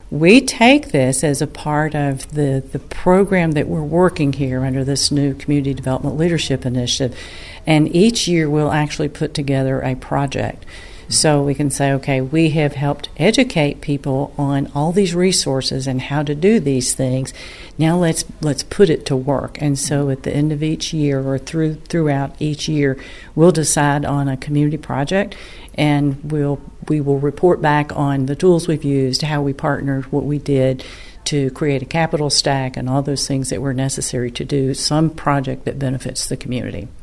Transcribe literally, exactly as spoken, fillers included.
We take this as a part of the, the program that we're working here under this new Community Development Leadership Initiative, and each year we'll actually put together a project. So we can say, okay, we have helped educate people on all these resources and how to do these things. Now let's let's put it to work. And so at the end of each year or through throughout each year, we'll decide on a community project, and we'll we will report back on the tools we've used, how we partnered, what we did to create a capital stack, and all those things that were necessary to do some project that benefits the community.